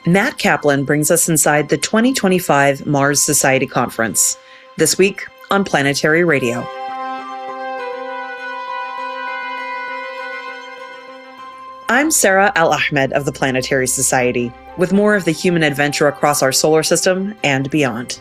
Matt Kaplan brings us inside the 2025 Mars Society Conference, this week on Planetary Radio. I'm Sarah Al-Ahmed of the Planetary Society, with more of the human adventure across our solar system and beyond.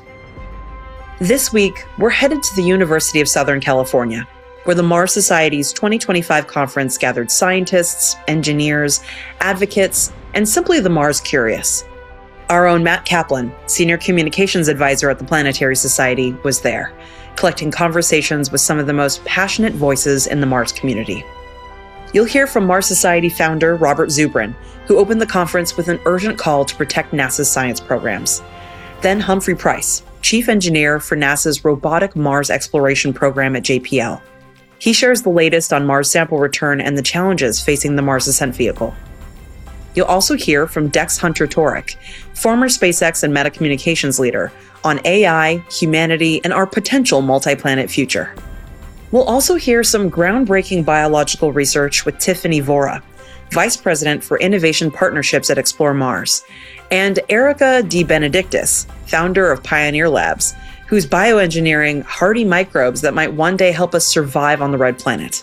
This week, we're headed to the University of Southern California, where the Mars Society's 2025 conference gathered scientists, engineers, advocates, and simply the Mars curious. Our own Matt Kaplan, Senior Communications Advisor at the Planetary Society, was there, collecting conversations with some of the most passionate voices in the Mars community. You'll hear from Mars Society founder Robert Zubrin, who opened the conference with an urgent call to protect NASA's science programs. Then Humphrey Price, Chief Engineer for NASA's Robotic Mars Exploration Program at JPL. He shares the latest on Mars sample return and the challenges facing the Mars Ascent Vehicle. You'll also hear from Dex Hunter-Torek, former SpaceX and Meta Communications leader, on AI, humanity, and our potential multi-planet future. We'll also hear some groundbreaking biological research with Tiffany Vora, Vice President for Innovation Partnerships at Explore Mars, and Erica DeBenedictis, founder of Pioneer Labs, who's bioengineering hardy microbes that might one day help us survive on the red planet.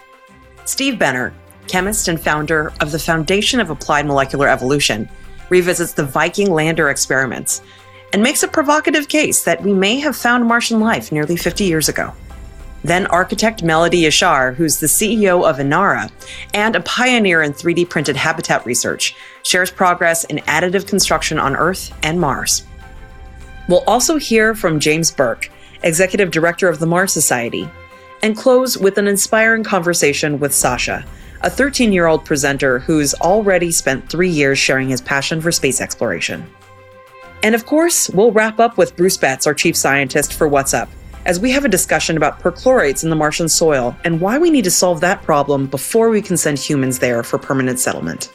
Steve Benner, chemist and founder of the Foundation of Applied Molecular Evolution, revisits the Viking lander experiments and makes a provocative case that we may have found Martian life nearly 50 years ago. Then architect Melody Yashar, who's the CEO of Inara and a pioneer in 3D printed habitat research, shares progress in additive construction on Earth and Mars. We'll also hear from James Burke, Executive Director of the Mars Society, and close with an inspiring conversation with Sasha, a 13-year-old presenter who's already spent 3 years sharing his passion for space exploration. And of course, we'll wrap up with Bruce Betts, our chief scientist, for What's Up, as we have a discussion about perchlorates in the Martian soil and why we need to solve that problem before we can send humans there for permanent settlement.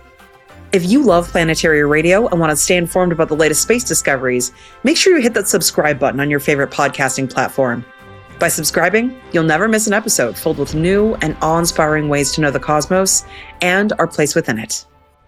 If you love Planetary Radio and want to stay informed about the latest space discoveries, make sure you hit that subscribe button on your favorite podcasting platform. By subscribing, you'll never miss an episode filled with new and awe-inspiring ways to know the cosmos and our place within it.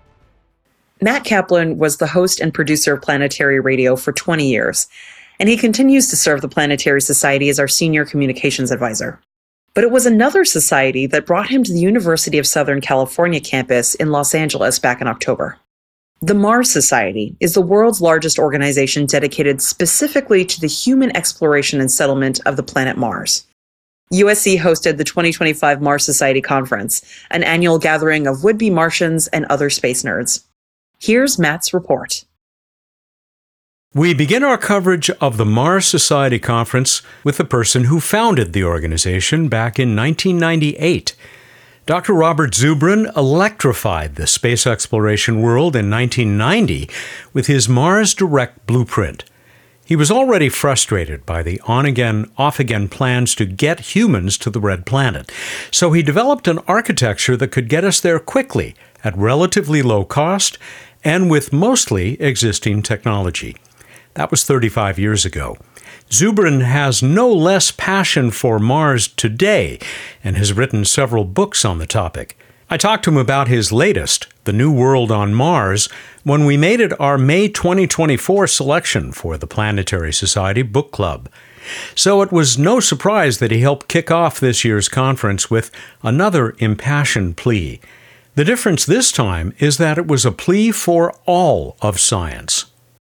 Matt Kaplan was the host and producer of Planetary Radio for 20 years, and he continues to serve the Planetary Society as our senior communications advisor. But it was another society that brought him to the University of Southern California campus in Los Angeles back in October. The Mars Society is the world's largest organization dedicated specifically to the human exploration and settlement of the planet Mars. USC hosted the 2025 Mars Society Conference, an annual gathering of would-be Martians and other space nerds. Here's Matt's report. We begin our coverage of the Mars Society Conference with the person who founded the organization back in 1998. Dr. Robert Zubrin electrified the space exploration world in 1990 with his Mars Direct blueprint. He was already frustrated by the on-again, off-again plans to get humans to the red planet, so he developed an architecture that could get us there quickly, at relatively low cost, and with mostly existing technology. That was 35 years ago. Zubrin has no less passion for Mars today and has written several books on the topic. I talked to him about his latest, The New World on Mars, when we made it our May 2024 selection for the Planetary Society Book Club. So it was no surprise that he helped kick off this year's conference with another impassioned plea. The difference this time is that it was a plea for all of science.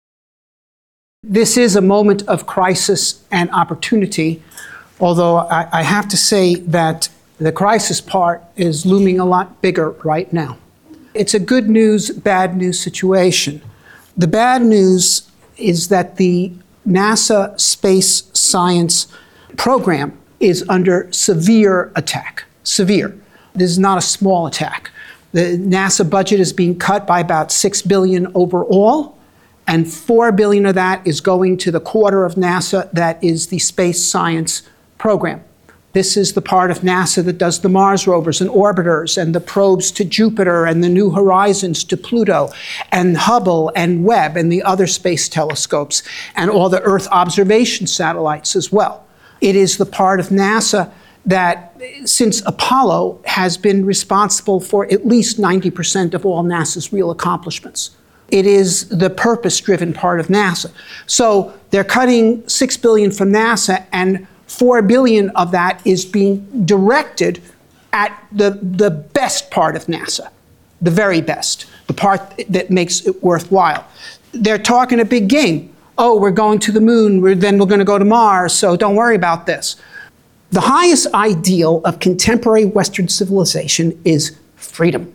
This is a moment of crisis and opportunity, although I have to say that the crisis part is looming a lot bigger right now. It's a good news, bad news situation. The bad news is that the NASA Space Science program is under severe attack. Severe. This is not a small attack. The NASA budget is being cut by about $6 billion overall. And $4 billion of that is going to the quarter of NASA that is the space science program. This is the part of NASA that does the Mars rovers and orbiters and the probes to Jupiter and the New Horizons to Pluto and Hubble and Webb and the other space telescopes and all the Earth observation satellites as well. It is the part of NASA that, since Apollo, has been responsible for at least 90% of all NASA's real accomplishments. it is the purpose-driven part of NASA. So they're cutting $6 billion from NASA, and $4 billion of that is being directed at the best part of NASA, the very best, the part that makes it worthwhile. They're talking a big game. Oh, we're going to the moon, then we're going to go to Mars, so don't worry about this. The highest ideal of contemporary Western civilization is freedom.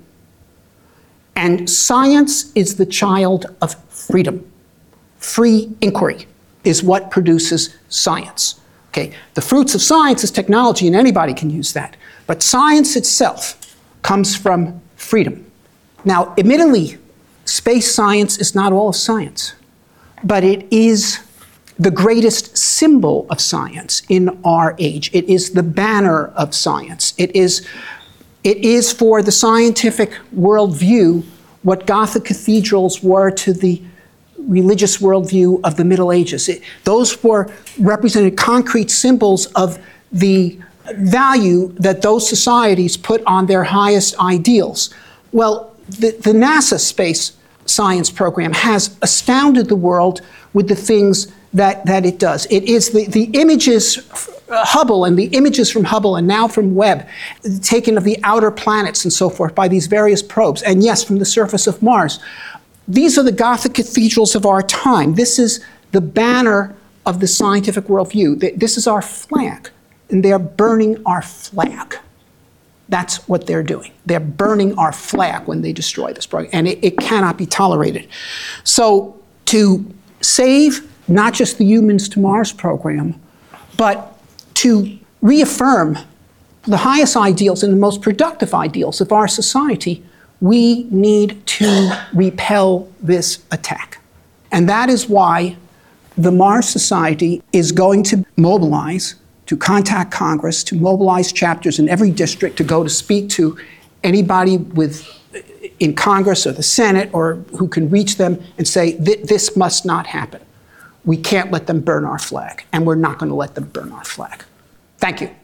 And science is the child of freedom. Free inquiry is what produces science. Okay, the fruits of science is technology, and anybody can use that. But science itself comes from freedom. Now, admittedly, space science is not all of science, but it is the greatest symbol of science in our age. It is the banner of science. It is for the scientific worldview what Gothic cathedrals were to the religious worldview of the Middle Ages. Those were represented concrete symbols of the value that those societies put on their highest ideals. Well, the NASA space science program has astounded the world with the things that it does. It is the images, Hubble, and the images from Hubble and now from Webb, taken of the outer planets and so forth by these various probes, and yes, from the surface of Mars. These are the Gothic cathedrals of our time. This is the banner of the scientific worldview. This is our flag, and they're burning our flag. That's what they're doing. They're burning our flag when they destroy this program, and it cannot be tolerated. So to save not just the Humans to Mars program, but to reaffirm the highest ideals and the most productive ideals of our society, we need to repel this attack. And that is why the Mars Society is going to mobilize, to contact Congress, to mobilize chapters in every district to go to speak to anybody in Congress or the Senate or who can reach them and say, this must not happen. We can't let them burn our flag, and we're not going to let them burn our flag. Thank you.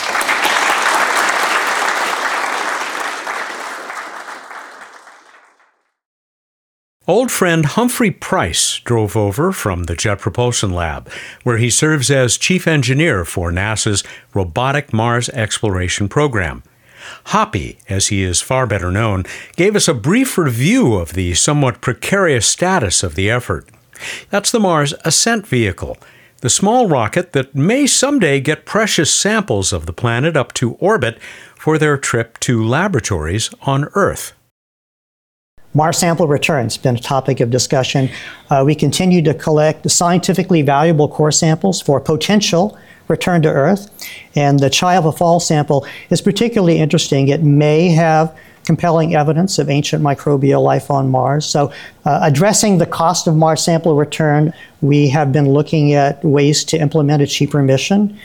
Old friend Humphrey Price drove over from the Jet Propulsion Lab, where he serves as chief engineer for NASA's Robotic Mars Exploration Program. Hoppy, as he is far better known, gave us a brief review of the somewhat precarious status of the effort. That's the Mars Ascent Vehicle, the small rocket that may someday get precious samples of the planet up to orbit for their trip to laboratories on Earth. Mars sample return has been a topic of discussion. We continue to collect scientifically valuable core samples for potential return to Earth. And the Chiava Falls sample is particularly interesting. It may have compelling evidence of ancient microbial life on Mars. So addressing the cost of Mars sample return, we have been looking at ways to implement a cheaper mission.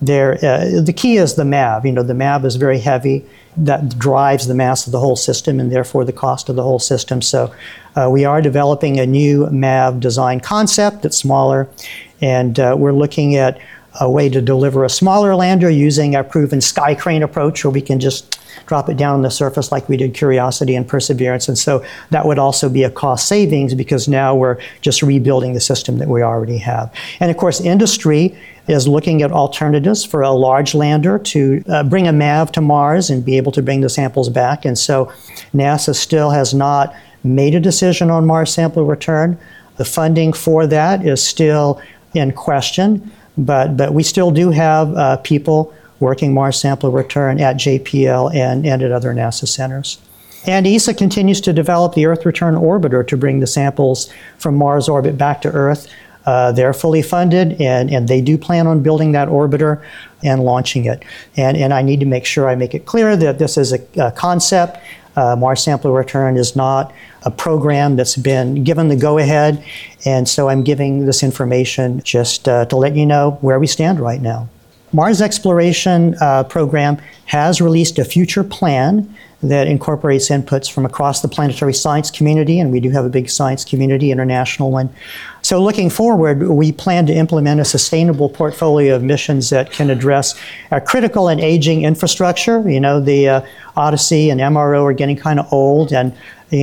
The key is the MAV. The MAV is very heavy. That drives the mass of the whole system and therefore the cost of the whole system. So we are developing a new MAV design concept that's smaller, and we're looking at a way to deliver a smaller lander using our proven sky crane approach, where we can just drop it down on the surface like we did Curiosity and Perseverance. And so that would also be a cost savings, because now we're just rebuilding the system that we already have. And of course, industry is looking at alternatives for a large lander to bring a MAV to Mars and be able to bring the samples back. And so NASA still has not made a decision on Mars sample return. The funding for that is still in question, but we still do have people working Mars sample return at JPL and at other NASA centers. And ESA continues to develop the Earth Return Orbiter to bring the samples from Mars orbit back to Earth. They're fully funded, and they do plan on building that orbiter and launching it. And I need to make sure I make it clear that this is a concept. Mars sample return is not a program that's been given the go-ahead, and so I'm giving this information just to let you know where we stand right now. Mars Exploration Program has released a future plan that incorporates inputs from across the planetary science community, and we do have a big science community, international one. So looking forward, we plan to implement a sustainable portfolio of missions that can address our critical and aging infrastructure. The Odyssey and MRO are getting kind of old, and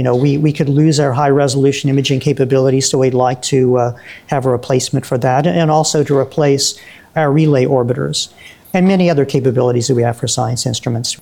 we could lose our high-resolution imaging capabilities, so we'd like to have a replacement for that, and also to replace our relay orbiters and many other capabilities that we have for science instruments.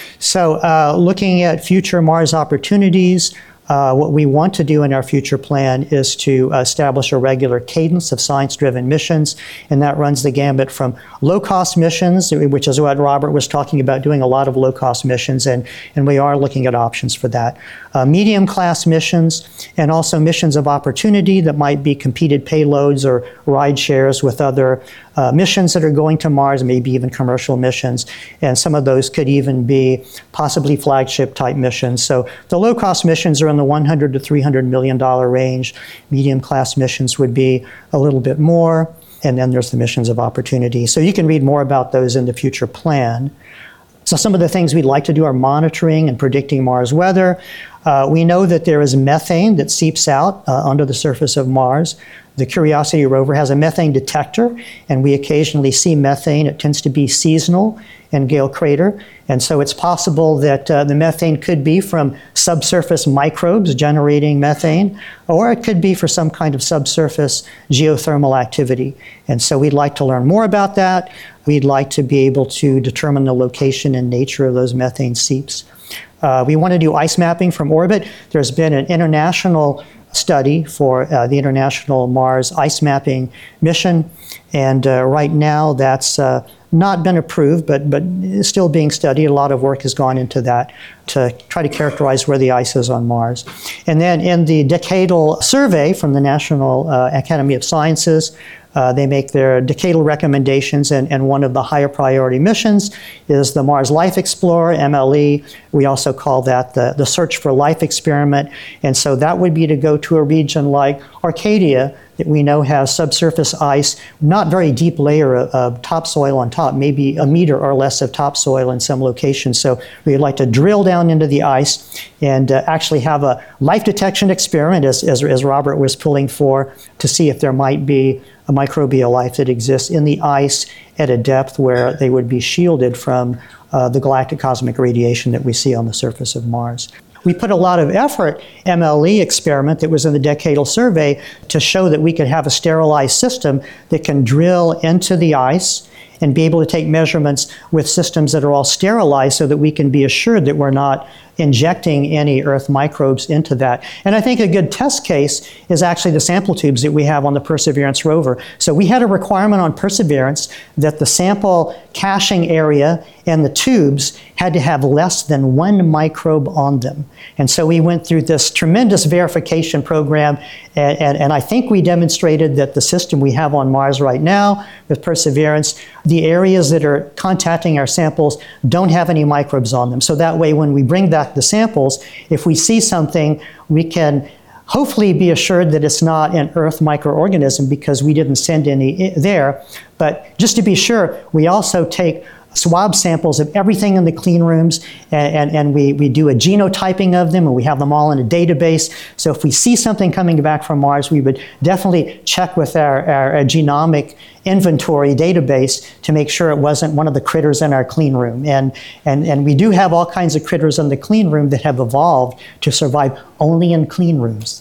So looking at future Mars opportunities, what we want to do in our future plan is to establish a regular cadence of science-driven missions, and that runs the gambit from low-cost missions, which is what Robert was talking about, doing a lot of low-cost missions, and we are looking at options for that. Medium-class missions, and also missions of opportunity that might be competed payloads or ride shares with other missions that are going to Mars, maybe even commercial missions, and some of those could even be possibly flagship-type missions. So the low-cost missions are in the $100 to $300 million range. Medium-class missions would be a little bit more, and then there's the missions of opportunity. So you can read more about those in the future plan. So some of the things we'd like to do are monitoring and predicting Mars weather. We know that there is methane that seeps out under the surface of Mars. The Curiosity rover has a methane detector, and we occasionally see methane. It tends to be seasonal in Gale Crater, and so it's possible that the methane could be from subsurface microbes generating methane, or it could be for some kind of subsurface geothermal activity. And so we'd like to learn more about that. We'd like to be able to determine the location and nature of those methane seeps. We want to do ice mapping from orbit. There's been an international study for the International Mars Ice Mapping Mission, and right now that's not been approved, but is still being studied. A lot of work has gone into that to try to characterize where the ice is on Mars. And then in the decadal survey from the National Academy of Sciences, they make their decadal recommendations, and one of the higher priority missions is the Mars Life Explorer, MLE. We also call that the Search for Life experiment. And so that would be to go to a region like Arcadia that we know has subsurface ice, not very deep layer of topsoil on top, maybe a meter or less of topsoil in some locations. So we'd like to drill down into the ice and actually have a life detection experiment, as Robert was pulling for, to see if there might be a microbial life that exists in the ice at a depth where they would be shielded from the galactic cosmic radiation that we see on the surface of Mars. We put a lot of effort, MLE experiment that was in the decadal survey, to show that we could have a sterilized system that can drill into the ice and be able to take measurements with systems that are all sterilized so that we can be assured that we're not injecting any Earth microbes into that. And I think a good test case is actually the sample tubes that we have on the Perseverance rover. So we had a requirement on Perseverance that the sample caching area and the tubes had to have less than 1 microbe on them. And so we went through this tremendous verification program, and I think we demonstrated that the system we have on Mars right now with Perseverance, the areas that are contacting our samples don't have any microbes on them. So that way when we bring back the samples, if we see something, we can hopefully be assured that it's not an Earth microorganism because we didn't send any there. But just to be sure, we also take swab samples of everything in the clean rooms, and we do a genotyping of them, and we have them all in a database. So if we see something coming back from Mars, we would definitely check with our genomic inventory database to make sure it wasn't one of the critters in our clean room. And we do have all kinds of critters in the clean room that have evolved to survive only in clean rooms.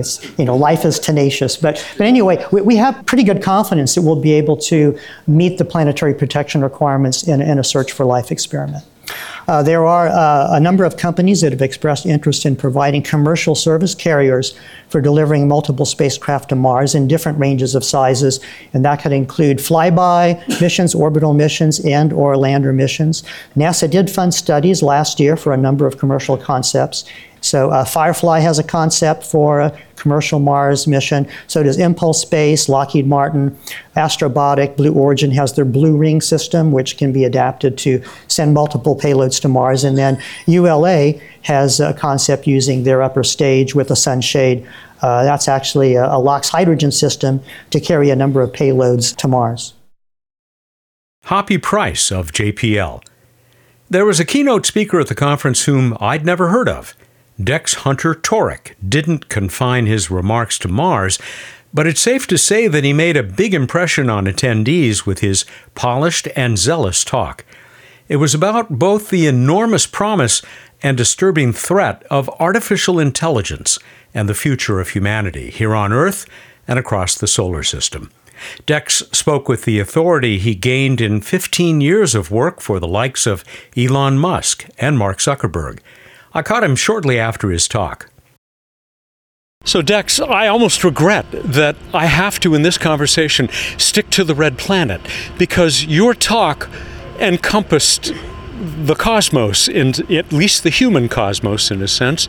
Life is tenacious. But anyway, we have pretty good confidence that we'll be able to meet the planetary protection requirements in a Search for Life experiment. There are a number of companies that have expressed interest in providing commercial service carriers for delivering multiple spacecraft to Mars in different ranges of sizes, and that could include flyby missions, orbital missions, and or lander missions. NASA did fund studies last year for a number of commercial concepts. So Firefly has a concept for a commercial Mars mission. So does Impulse Space, Lockheed Martin, Astrobotic. Blue Origin has their Blue Ring system, which can be adapted to send multiple payloads to Mars. And then ULA has a concept using their upper stage with a sunshade. That's actually a LOX hydrogen system to carry a number of payloads to Mars. Hoppy Price of JPL. There was a keynote speaker at the conference whom I'd never heard of. Dex Hunter Torek didn't confine his remarks to Mars, But it's safe to say that he made a big impression on attendees with his polished and zealous talk. It was about both the enormous promise and disturbing threat of artificial intelligence and the future of humanity here on Earth and across the solar system. Dex spoke with the authority he gained in 15 years of work for the likes of Elon Musk and Mark Zuckerberg. I caught him shortly after his talk. So, Dex, I almost regret that I have to, in this conversation, stick to the red planet, because your talk encompassed the cosmos, at least the human cosmos in a sense.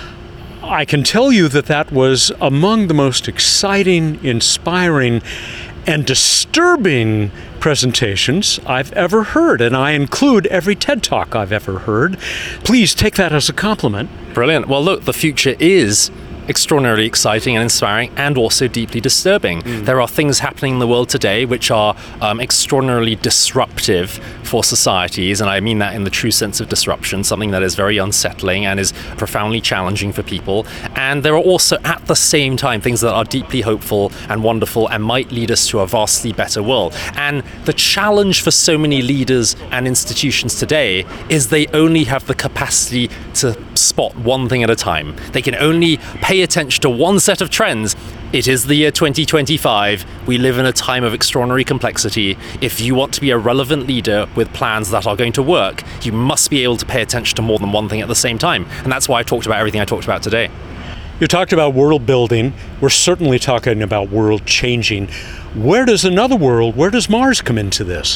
I can tell you that that was among the most exciting, inspiring, and disturbing presentations I've ever heard, and I include every TED Talk I've ever heard. Please take that as a compliment. Brilliant. Well, look, the future is extraordinarily exciting and inspiring, and also deeply disturbing. There are things happening in the world today which are extraordinarily disruptive for societies, and I mean that in the true sense of disruption, something that is very unsettling and is profoundly challenging for people. And there are also, at the same time, things that are deeply hopeful and wonderful and might lead us to a vastly better world. And the challenge for so many leaders and institutions today is they only have the capacity to spot one thing at a time. They can only pay attention to one set of trends. It is the year 2025. We live in a time of extraordinary complexity. If you want to be a relevant leader with plans that are going to work, you must be able to pay attention to more than one thing at the same time. And that's why I talked about everything I talked about today. You talked about world building. We're certainly talking about world changing. Where does Mars come into this?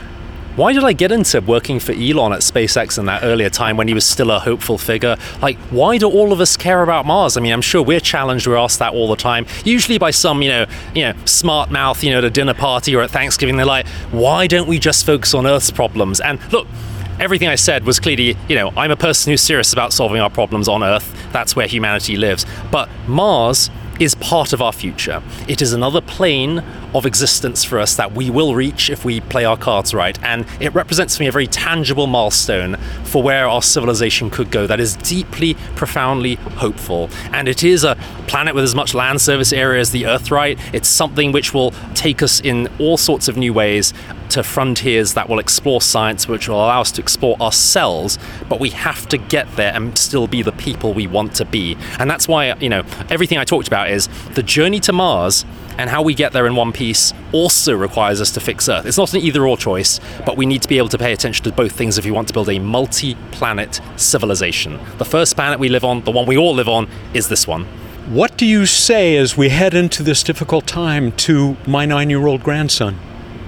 Why did I get into working for Elon at SpaceX in that earlier time when he was still a hopeful figure? Like, why do all of us care about Mars? I mean, I'm sure we're challenged, we're asked that all the time, usually by some, smart mouth, at a dinner party or at Thanksgiving. They're like, why don't we just focus on Earth's problems? And look, everything I said was clearly, I'm a person who's serious about solving our problems on Earth. That's where humanity lives. But Mars is part of our future. It is another plane of existence for us that we will reach if we play our cards right. And it represents for me a very tangible milestone for where our civilization could go that is deeply, profoundly hopeful. And it is a planet with as much land surface area as the Earth, right? It's something which will take us in all sorts of new ways to frontiers that will explore science, which will allow us to explore ourselves, but we have to get there and still be the people we want to be. And that's why, everything I talked about is the journey to Mars and how we get there in one piece also requires us to fix Earth. It's not an either-or choice, but we need to be able to pay attention to both things if we want to build a multi-planet civilization. The first planet we live on, the one we all live on, is this one. What do you say as we head into this difficult time to my 9-year-old grandson?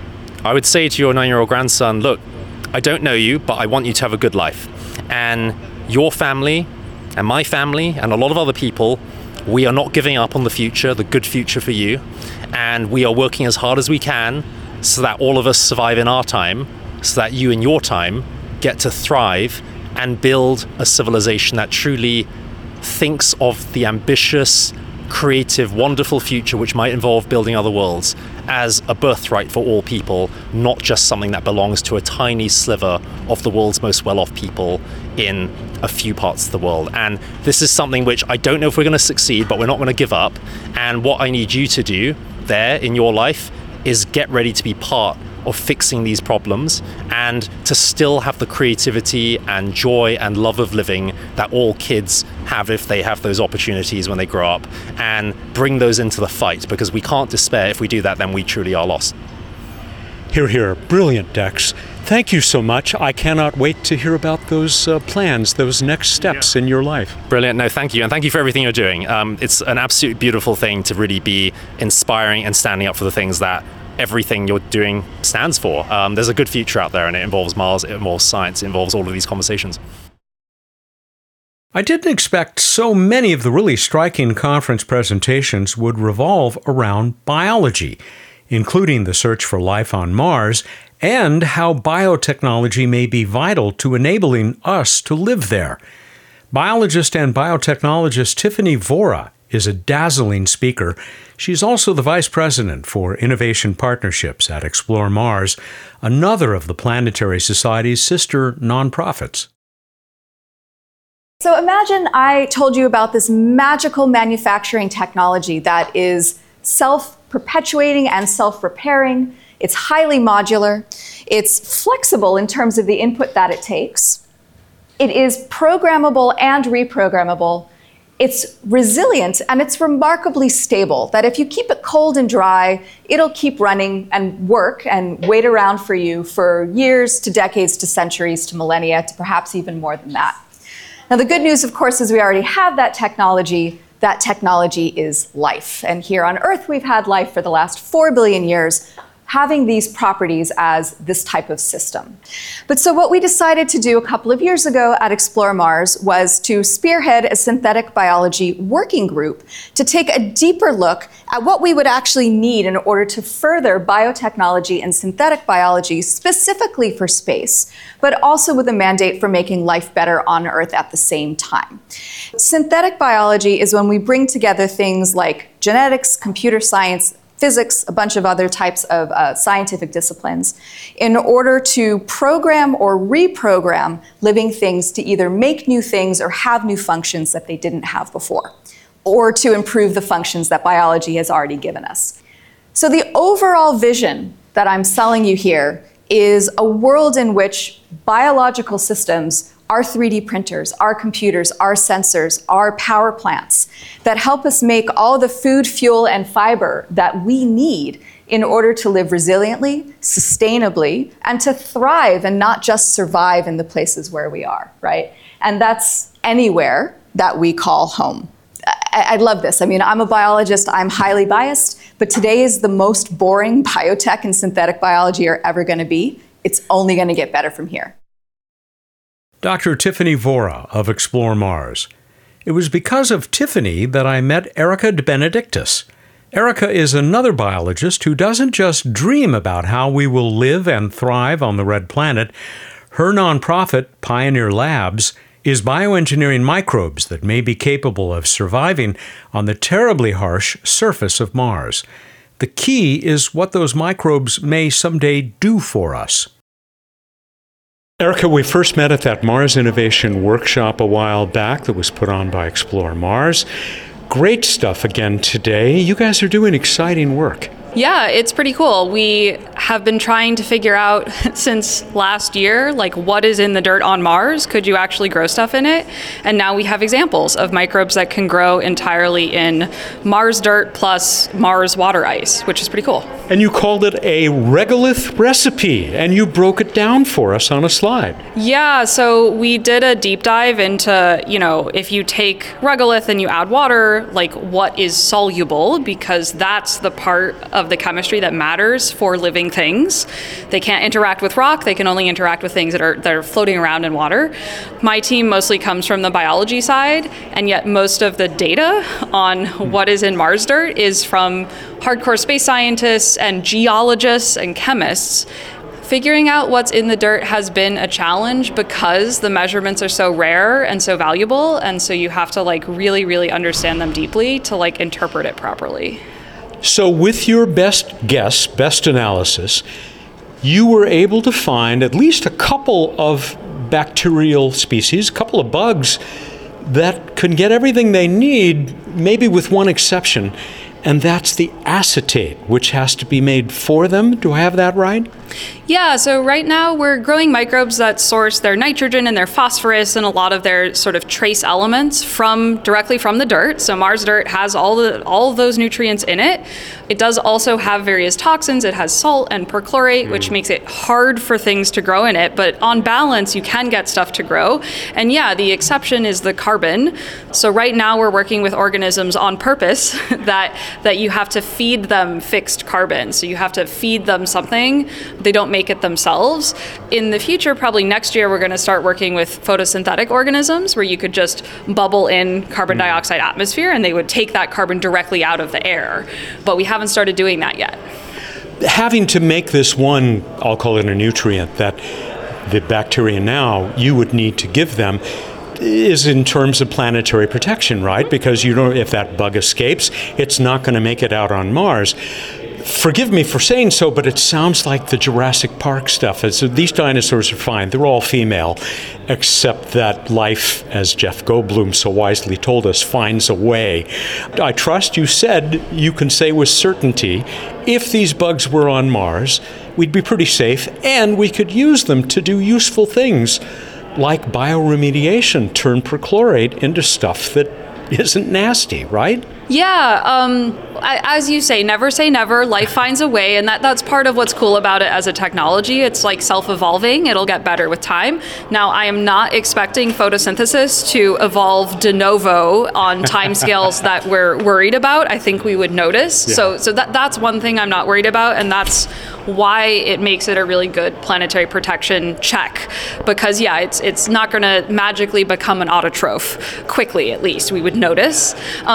I would say to your 9-year-old grandson, look, I don't know you, but I want you to have a good life. And your family and my family and a lot of other people, we are not giving up on the future, the good future for you. And we are working as hard as we can so that all of us survive in our time, so that you in your time get to thrive and build a civilization that truly thinks of the ambitious, creative, wonderful future which might involve building other worlds as a birthright for all people, not just something that belongs to a tiny sliver of the world's most well-off people in a few parts of the world. And this is something which I don't know if we're going to succeed, but we're not going to give up. And what I need you to do there in your life is get ready to be part of fixing these problems and to still have the creativity and joy and love of living that all kids have if they have those opportunities when they grow up, and bring those into the fight, because we can't despair. If we do that, then we truly are lost. Hear, hear. Brilliant, Dex. Thank you so much. I cannot wait to hear about those plans, those next steps in your life. Brilliant. No, thank you. And thank you for everything you're doing. It's an absolutely beautiful thing to really be inspiring and standing up for the things that everything you're doing stands for. There's a good future out there, and it involves Mars, it involves science, it involves all of these conversations. I didn't expect so many of the really striking conference presentations would revolve around biology, including the search for life on Mars and how biotechnology may be vital to enabling us to live there. Biologist and biotechnologist Tiffany Vora is a dazzling speaker. She's also the Vice President for Innovation Partnerships at Explore Mars, another of the Planetary Society's sister nonprofits. So imagine I told you about this magical manufacturing technology that is self-perpetuating and self-repairing. It's highly modular. It's flexible in terms of the input that it takes. It is programmable and reprogrammable. It's resilient, and it's remarkably stable, that if you keep it cold and dry, it'll keep running and work and wait around for you for years to decades to centuries to millennia to perhaps even more than that. Now, the good news, of course, is we already have that technology. That technology is life. And here on Earth, we've had life for the last 4 billion years, having these properties as this type of system. But so what we decided to do a couple of years ago at Explore Mars was to spearhead a synthetic biology working group to take a deeper look at what we would actually need in order to further biotechnology and synthetic biology specifically for space, but also with a mandate for making life better on Earth at the same time. Synthetic biology is when we bring together things like genetics, computer science, physics, a bunch of other types of scientific disciplines, in order to program or reprogram living things to either make new things or have new functions that they didn't have before, or to improve the functions that biology has already given us. So the overall vision that I'm selling you here is a world in which biological systems are 3D printers, our computers, our sensors, our power plants that help us make all the food, fuel, and fiber that we need in order to live resiliently, sustainably, and to thrive and not just survive in the places where we are, right? And that's anywhere that we call home. I love this. I mean, I'm a biologist, I'm highly biased, but today is the most boring biotech and synthetic biology are ever going to be. It's only going to get better from here. Dr. Tiffany Vora of Explore Mars. It was because of Tiffany that I met Erica de Benedictis. Erica is another biologist who doesn't just dream about how we will live and thrive on the red planet. Her nonprofit, Pioneer Labs, is bioengineering microbes that may be capable of surviving on the terribly harsh surface of Mars. The key is what those microbes may someday do for us. Erica, we first met at that Mars Innovation Workshop a while back that was put on by Explore Mars. Great stuff again today. You guys are doing exciting work. Yeah, it's pretty cool. We have been trying to figure out since last year, like what is in the dirt on Mars? Could you actually grow stuff in it? And now we have examples of microbes that can grow entirely in Mars dirt plus Mars water ice, which is pretty cool. And you called it a regolith recipe, and you broke it down for us on a slide. Yeah, so we did a deep dive into, if you take regolith and you add water, like what is soluble, because that's the part of the chemistry that matters for living things. They can't interact with rock, they can only interact with things that are floating around in water. My team mostly comes from the biology side, and yet most of the data on what is in Mars dirt is from hardcore space scientists and geologists and chemists. Figuring out what's in the dirt has been a challenge because the measurements are so rare and so valuable, and so you have to really, really understand them deeply to interpret it properly. So with your best guess, best analysis, you were able to find at least a couple of bacterial species, a couple of bugs that can get everything they need, maybe with one exception, and that's the acetate, which has to be made for them. Do I have that right? Yeah, so right now we're growing microbes that source their nitrogen and their phosphorus and a lot of their sort of trace elements directly from the dirt. So Mars dirt has all of those nutrients in it. It does also have various toxins. It has salt and perchlorate, which makes it hard for things to grow in it. But on balance, you can get stuff to grow. And yeah, the exception is the carbon. So right now we're working with organisms on purpose that you have to feed them fixed carbon. So you have to feed them something. They don't make it themselves. In the future, probably next year, we're going to start working with photosynthetic organisms where you could just bubble in carbon dioxide atmosphere and they would take that carbon directly out of the air. But we haven't started doing that yet. Having to make this one, I'll call it a nutrient, that the bacteria now you would need to give them is in terms of planetary protection, right? Because if that bug escapes, it's not going to make it out on Mars. forgive me for saying so, but it sounds like the Jurassic Park stuff. These dinosaurs are fine. They're all female, except that life, as Jeff Goldblum so wisely told us, finds a way. I trust you said you can say with certainty, if these bugs were on Mars, we'd be pretty safe, and we could use them to do useful things like bioremediation, turn perchlorate into stuff that isn't nasty, right? Yeah, as you say never. Life finds a way, and that's part of what's cool about it as a technology. It's like self-evolving. It'll get better with time. Now, I am not expecting photosynthesis to evolve de novo on timescales that we're worried about. I think we would notice. Yeah. So that's one thing I'm not worried about, and that's why it makes it a really good planetary protection check. Because it's not going to magically become an autotroph quickly. At least we would notice.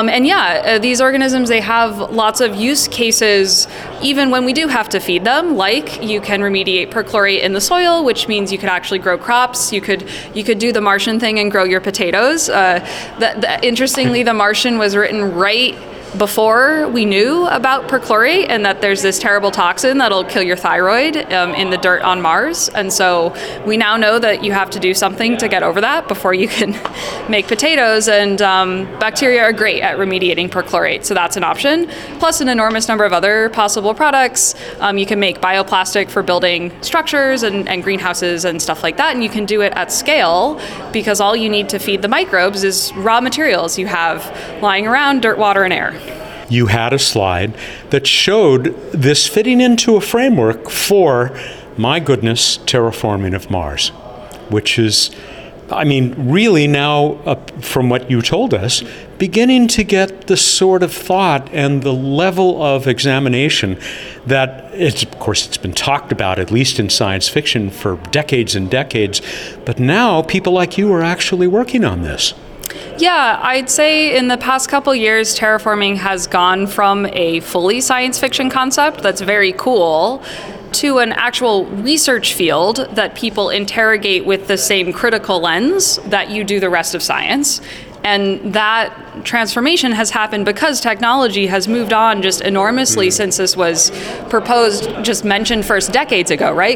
These organisms, they have lots of use cases even when we do have to feed them, like you can remediate perchlorate in the soil, which means you could actually grow crops. You could do the Martian thing and grow your potatoes. Interestingly, The Martian was written right before we knew about perchlorate and that there's this terrible toxin that'll kill your thyroid in the dirt on Mars. And so we now know that you have to do something to get over that before you can make potatoes. And bacteria are great at remediating perchlorate, so that's an option. Plus an enormous number of other possible products. You can make bioplastic for building structures and greenhouses and stuff like that. And you can do it at scale because all you need to feed the microbes is raw materials you have lying around, dirt, water, and air. You had a slide that showed this fitting into a framework for, my goodness, terraforming of Mars, which is, really now, from what you told us, beginning to get the sort of thought and the level of examination that, of course, it's been talked about, at least in science fiction, for decades and decades, but now people like you are actually working on this. Yeah, I'd say in the past couple years, terraforming has gone from a fully science fiction concept that's very cool to an actual research field that people interrogate with the same critical lens that you do the rest of science. And that transformation has happened because technology has moved on just enormously since this was proposed, just mentioned first decades ago, right?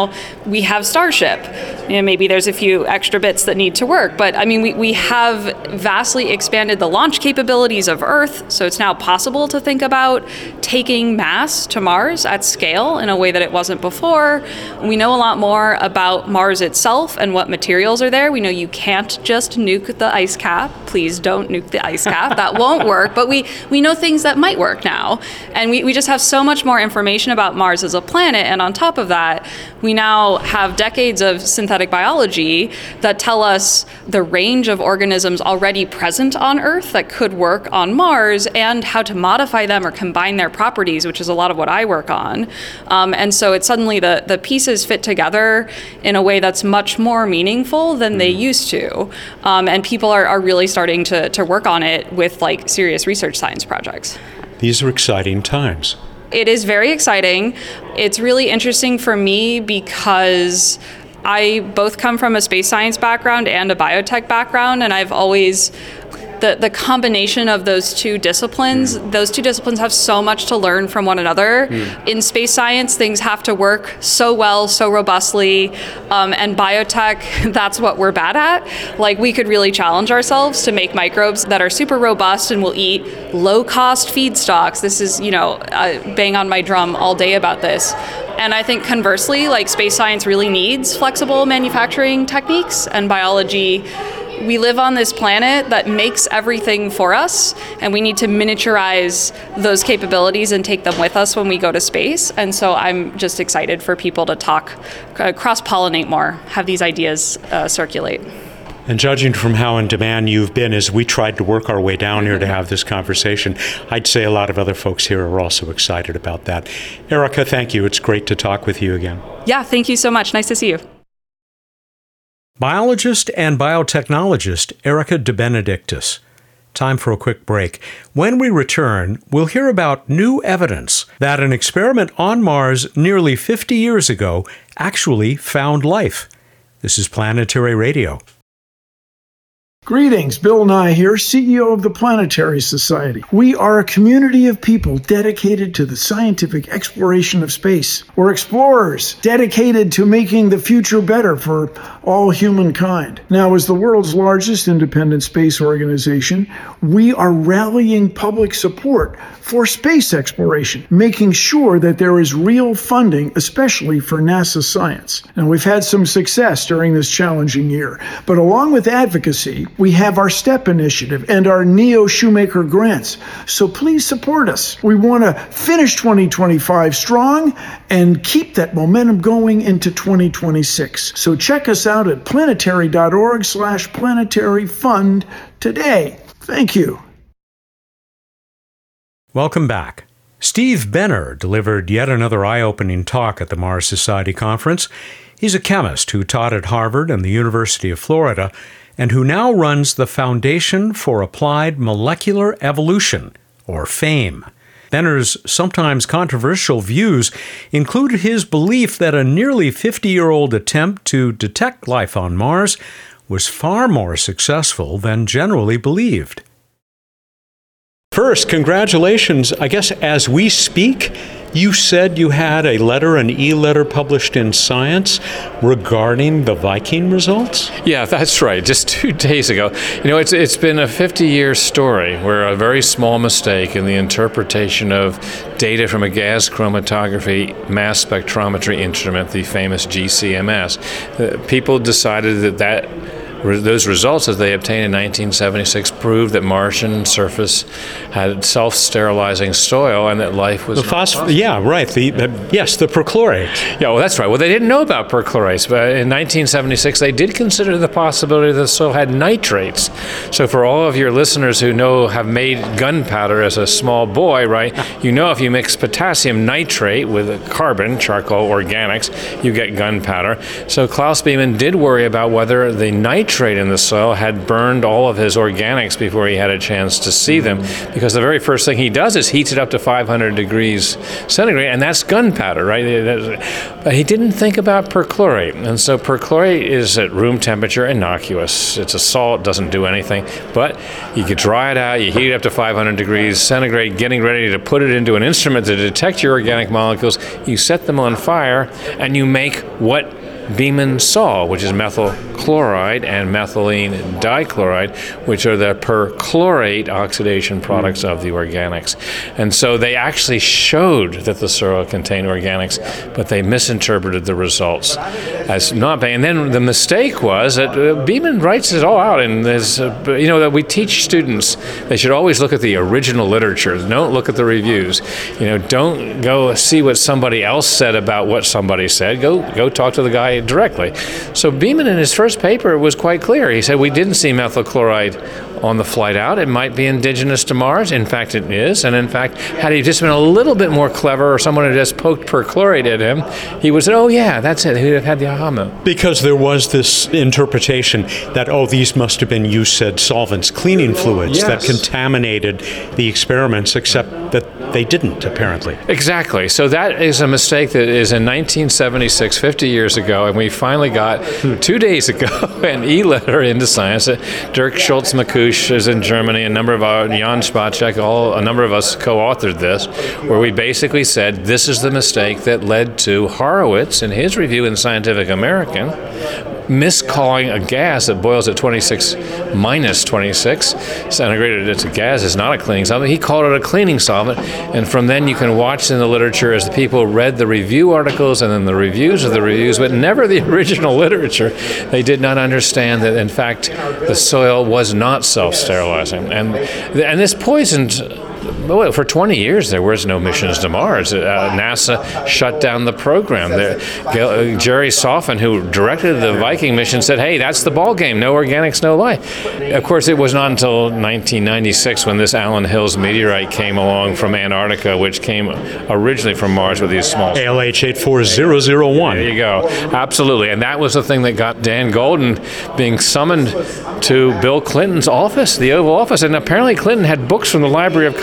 We have Starship. Maybe there's a few extra bits that need to work, but we have vastly expanded the launch capabilities of Earth, so it's now possible to think about taking mass to Mars at scale in a way that it wasn't before. We know a lot more about Mars itself and what materials are there. We know you can't just nuke the ice cap. Please don't nuke the ice cap. That won't work. But we know things that might work now. And we just have so much more information about Mars as a planet. And on top of that, we now have decades of synthetic biology that tell us the range of organisms already present on Earth that could work on Mars and how to modify them or combine their properties, which is a lot of what I work on. And so it's suddenly the pieces fit together in a way that's much more meaningful than they used to. And people are really starting to work on it with serious research science projects. These are exciting times. It is very exciting. It's really interesting for me because I both come from a space science background and a biotech background, and I've always the combination of those two disciplines have so much to learn from one another. In space science, things have to work so well, so robustly, and biotech, that's what we're bad at. We could really challenge ourselves to make microbes that are super robust and will eat low-cost feedstocks. This is, bang on my drum all day about this. And I think conversely, space science really needs flexible manufacturing techniques, and biology. We live on this planet that makes everything for us, and we need to miniaturize those capabilities and take them with us when we go to space. And so I'm just excited for people to talk, cross-pollinate more, have these ideas circulate. And judging from how in demand you've been as we tried to work our way down here to have this conversation, I'd say a lot of other folks here are also excited about that. Erica, thank you. It's great to talk with you again. Yeah, thank you so much. Nice to see you. Biologist and biotechnologist Erica DeBenedictis. Time for a quick break. When we return, we'll hear about new evidence that an experiment on Mars nearly 50 years ago actually found life. This is Planetary Radio. Greetings, Bill Nye here, CEO of the Planetary Society. We are a community of people dedicated to the scientific exploration of space. We're explorers dedicated to making the future better for all humankind. Now, as the world's largest independent space organization, we are rallying public support for space exploration, making sure that there is real funding, especially for NASA science. And we've had some success during this challenging year. But along with advocacy, we have our STEP initiative and our Neo Shoemaker grants. So please support us. We want to finish 2025 strong and keep that momentum going into 2026. So check us out at planetary.org/planetaryfund today. Thank you. Welcome back. Steve Benner delivered yet another eye-opening talk at the Mars Society Conference. He's a chemist who taught at Harvard and the University of Florida, and who now runs the Foundation for Applied Molecular Evolution, or FAME. Benner's sometimes controversial views included his belief that a nearly 50-year-old attempt to detect life on Mars was far more successful than generally believed. First, congratulations. I guess as we speak, you said you had a letter, an e-letter published in Science regarding the Viking results? Yeah, that's right. Just 2 days ago. You know, it's been a 50-year story where a very small mistake in the interpretation of data from a gas chromatography mass spectrometry instrument, the famous GCMS, people decided that those results that they obtained in 1976 proved that Martian surface had self-sterilizing soil and that life was yeah, right. The perchlorate. Yeah, well, that's right. Well, they didn't know about perchlorates, but in 1976 they did consider the possibility that the soil had nitrates. So for all of your listeners who have made gunpowder as a small boy, right? You know, if you mix potassium nitrate with carbon, charcoal organics, you get gunpowder. So Klaus Biemann did worry about whether the nitrate in the soil had burned all of his organics before he had a chance to see them, because the very first thing he does is heats it up to 500 degrees centigrade, and that's gunpowder, right? But he didn't think about perchlorate, and so perchlorate is at room temperature innocuous. It's a salt, doesn't do anything, but you could dry it out, you heat it up to 500 degrees centigrade, getting ready to put it into an instrument to detect your organic molecules. You set them on fire, and you make what Biemann saw, which is methyl chloride and methylene dichloride, which are the perchlorate oxidation products of the organics. And so they actually showed that the soil contained organics, but they misinterpreted the results as not being. And then the mistake was that Biemann writes it all out, and there's, that we teach students they should always look at the original literature. Don't look at the reviews. Don't go see what somebody else said about what somebody said. Go talk to the guy directly. So Biemann in his first paper was quite clear. He said we didn't see methyl chloride on the flight out. It might be indigenous to Mars. In fact, it is. And in fact, had he just been a little bit more clever, or someone had just poked perchlorate at him, he would say, oh yeah, that's it. He would have had the aha moment. Because there was this interpretation that, these must have been, you said, solvents, cleaning fluids that contaminated the experiments, except that they didn't, apparently. Exactly. So that is a mistake that is in 1976, 50 years ago, and we finally got 2 days ago an e-letter into Science. Dirk Schultz-McCusch is in Germany, Jan Spacek, a number of us co-authored this, where we basically said this is the mistake that led to Horowitz, in his review in Scientific American, miscalling a gas that boils at 26 minus 26 centigrade. It's a gas, it's not a cleaning solvent. He called it a cleaning solvent, and from then you can watch in the literature as the people read the review articles and then the reviews of the reviews, but never the original literature. They did not understand that, in fact, the soil was not self-sterilizing. And this poisoned. For 20 years, there was no missions to Mars. NASA shut down the program. Jerry Soffen, who directed the Viking mission, said, hey, that's the ball game. No organics, no life. Of course, it was not until 1996 when this Allen Hills meteorite came along from Antarctica, which came originally from Mars with these small... ALH 84001. There you go. Absolutely. And that was the thing that got Dan Golden being summoned to Bill Clinton's office, the Oval Office. And apparently Clinton had books from the Library of Congress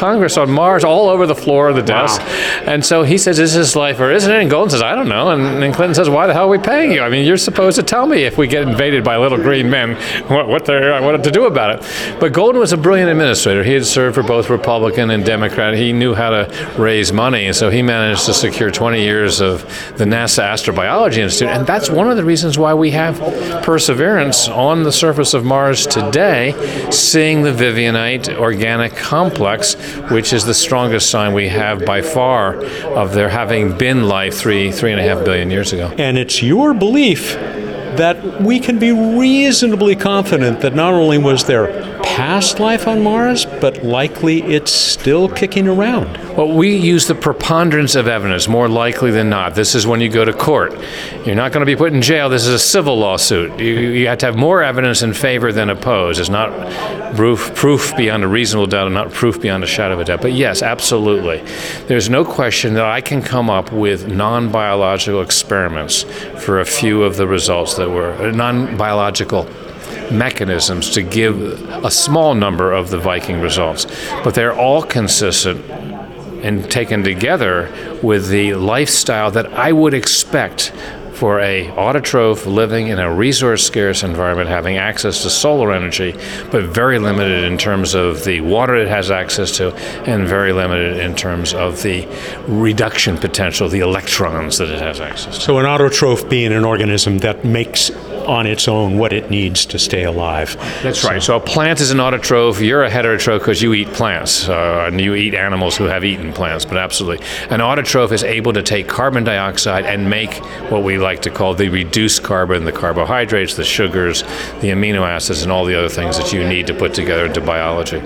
Congress on Mars all over the floor of the desk. And so he says, is this life or isn't it? And Golden says, I don't know. And Clinton says, why the hell are we paying you? I mean, you're supposed to tell me if we get invaded by little green men what to do about it. But Golden was a brilliant administrator. He had served for both Republican and Democrat. He knew how to raise money. And so he managed to secure 20 years of the NASA Astrobiology Institute. And that's one of the reasons why we have Perseverance on the surface of Mars today, seeing the Vivianite organic complex, which is the strongest sign we have by far of there having been life 3.5 billion years ago. And it's your belief that we can be reasonably confident that not only was there past life on Mars, but likely it's still kicking around. Well, we use the preponderance of evidence, more likely than not. This is when you go to court. You're not going to be put in jail. This is a civil lawsuit. You have to have more evidence in favor than opposed. It's not proof beyond a reasonable doubt and not proof beyond a shadow of a doubt. But yes, absolutely. There's no question that I can come up with non-biological experiments for a few of the results that were non-biological mechanisms to give a small number of the Viking results. But they're all consistent and taken together with the lifestyle that I would expect for a autotroph living in a resource-scarce environment, having access to solar energy, but very limited in terms of the water it has access to, and very limited in terms of the reduction potential, the electrons that it has access to. So an autotroph being an organism that makes on its own what it needs to stay alive. That's right. So a plant is an autotroph. You're a heterotroph because you eat plants, and you eat animals who have eaten plants, but absolutely. An autotroph is able to take carbon dioxide and make what we like to call the reduced carbon, the carbohydrates, the sugars, the amino acids, and all the other things that you need to put together into biology.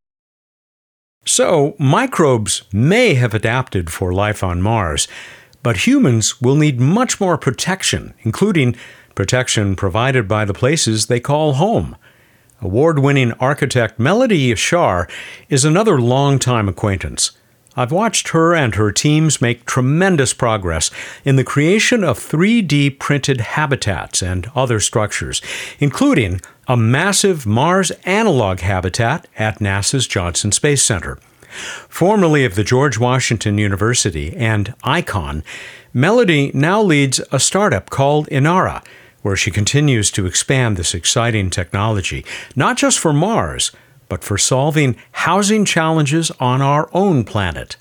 So, microbes may have adapted for life on Mars, but humans will need much more protection, including protection provided by the places they call home. Award-winning architect Melody Yashar is another longtime acquaintance. I've watched her and her teams make tremendous progress in the creation of 3D printed habitats and other structures, including a massive Mars analog habitat at NASA's Johnson Space Center. Formerly of the George Washington University and ICON, Melody now leads a startup called Inara, where she continues to expand this exciting technology, not just for Mars, but for solving housing challenges on our own planet.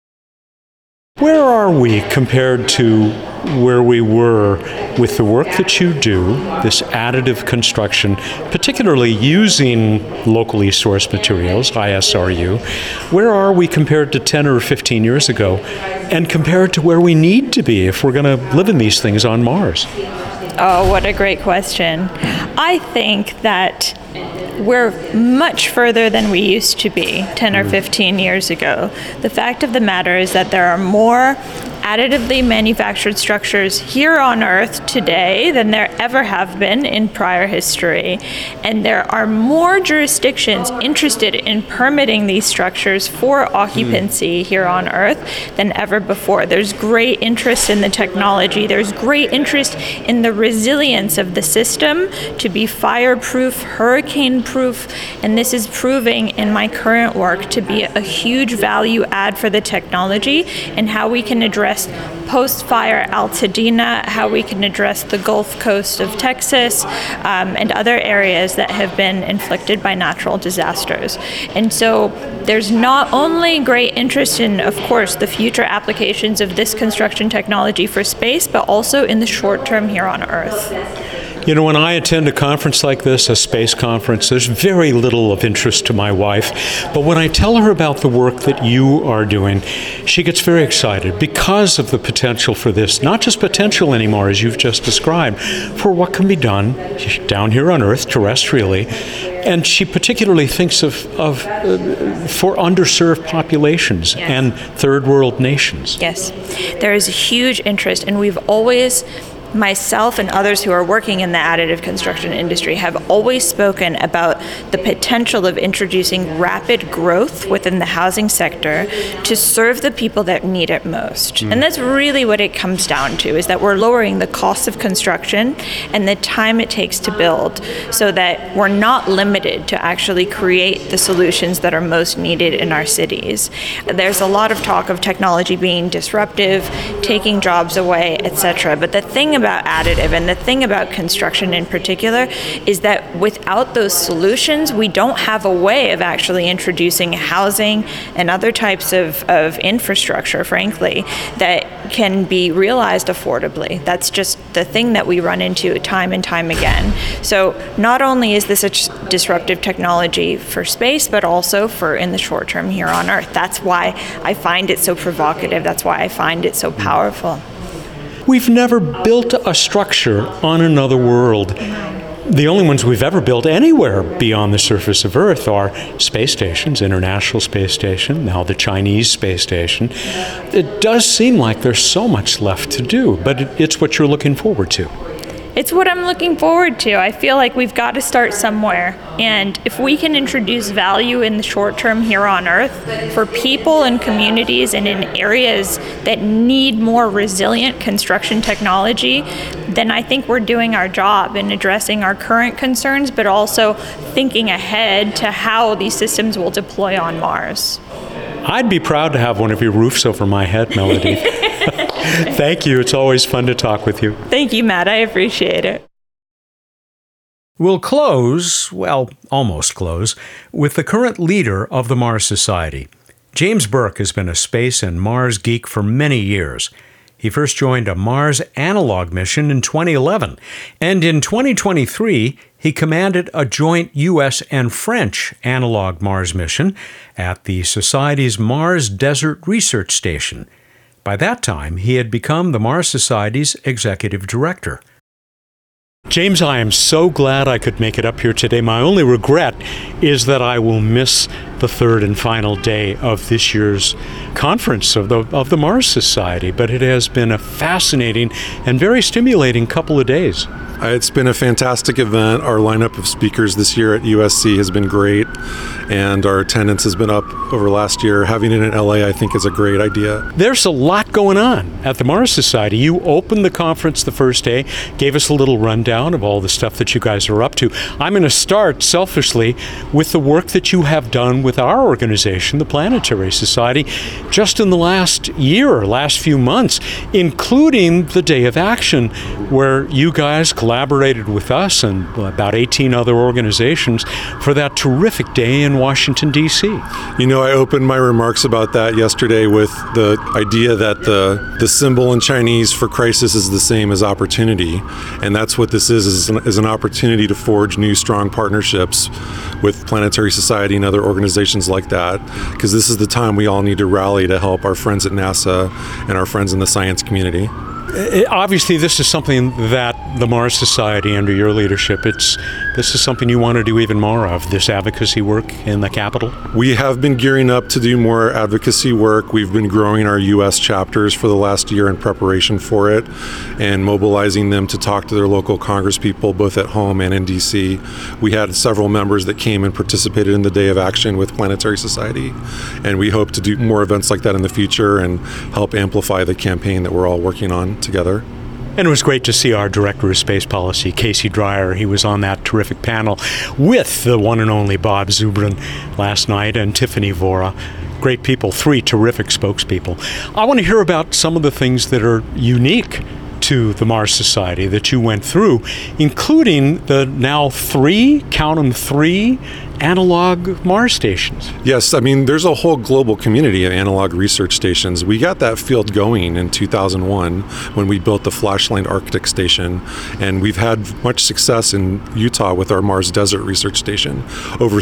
Where are we compared to where we were with the work that you do, this additive construction, particularly using locally sourced materials, ISRU? Where are we compared to 10 or 15 years ago, and compared to where we need to be if we're going to live in these things on Mars? Oh, what a great question. I think that we're much further than we used to be 10 or 15 years ago. The fact of the matter is that there are more additively manufactured structures here on Earth today than there ever have been in prior history. And there are more jurisdictions interested in permitting these structures for occupancy here on Earth than ever before. There's great interest in the technology. There's great interest in the resilience of the system to be fireproof, hurricane-proof, and this is proving in my current work to be a huge value add for the technology and how we can address post-fire Altadena, how we can address the Gulf Coast of Texas, and other areas that have been inflicted by natural disasters. And so there's not only great interest in, of course, the future applications of this construction technology for space, but also in the short term here on Earth. You know, when I attend a conference like this, a space conference, there's very little of interest to my wife. But when I tell her about the work that you are doing, she gets very excited because of the potential for this. Not just potential anymore, as you've just described, for what can be done down here on Earth, terrestrially. And she particularly thinks of for underserved populations and third world nations. Yes, there is a huge interest, and we've always myself and others who are working in the additive construction industry have always spoken about the potential of introducing rapid growth within the housing sector to serve the people that need it most. And that's really what it comes down to, is that we're lowering the cost of construction and the time it takes to build so that we're not limited to actually create the solutions that are most needed in our cities. There's a lot of talk of technology being disruptive, taking jobs away, etc. But the thing about additive and the thing about construction in particular is that without those solutions, we don't have a way of actually introducing housing and other types of infrastructure, frankly, that can be realized affordably. That's just the thing that we run into time and time again. So not only is this a disruptive technology for space, but also for in the short term here on Earth. That's why I find it so provocative. That's why I find it so powerful. We've never built a structure on another world. The only ones we've ever built anywhere beyond the surface of Earth are space stations, International Space Station, now the Chinese space station. It does seem like there's so much left to do, but it's what you're looking forward to. It's what I'm looking forward to. I feel like we've got to start somewhere. And if we can introduce value in the short term here on Earth for people and communities and in areas that need more resilient construction technology, then I think we're doing our job in addressing our current concerns, but also thinking ahead to how these systems will deploy on Mars. I'd be proud to have one of your roofs over my head, Melody. Thank you. It's always fun to talk with you. Thank you, Matt. I appreciate it. We'll close, well, almost close, with the current leader of the Mars Society. James Burke has been a space and Mars geek for many years. He first joined a Mars analog mission in 2011, and in 2023, he commanded a joint U.S. and French analog Mars mission at the Society's Mars Desert Research Station. By that time, he had become the Mars Society's executive director. James, I am so glad I could make it up here today. My only regret is that I will miss the third and final day of this year's conference of the Mars Society, but it has been a fascinating and very stimulating couple of days. It's been a fantastic event. Our lineup of speakers this year at USC has been great, and our attendance has been up over last year. Having it in LA, I think, is a great idea. There's a lot going on at the Mars Society. You opened the conference the first day, gave us a little rundown of all the stuff that you guys are up to. I'm going to start, selfishly, with the work that you have done with our organization, the Planetary Society, just in the last year, last few months, including the Day of Action, where you guys collaborated with us and about 18 other organizations for that terrific day in Washington, D.C. You know, I opened my remarks about that yesterday with the idea that the symbol in Chinese for crisis is the same as opportunity. And that's what this is an opportunity to forge new, strong partnerships with Planetary Society and other organizations like that, because this is the time we all need to rally to help our friends at NASA and our friends in the science community. Obviously, this is something that the Mars Society, under your leadership, this is something you want to do even more of, this advocacy work in the Capitol? We have been gearing up to do more advocacy work. We've been growing our U.S. chapters for the last year in preparation for it and mobilizing them to talk to their local congresspeople, both at home and in D.C. We had several members that came and participated in the Day of Action with Planetary Society, and we hope to do more events like that in the future and help amplify the campaign that we're all working on together. And it was great to see our Director of Space Policy, Casey Dreyer. He was on that terrific panel with the one and only Bob Zubrin last night and Tiffany Vora. Great people, 3 terrific spokespeople. I want to hear about some of the things that are unique to the Mars Society that you went through, including the now 3, count them 3, analog Mars stations. Yes, I mean, there's a whole global community of analog research stations. We got that field going in 2001 when we built the Flashlight Arctic Station, and we've had much success in Utah with our Mars Desert Research Station. Over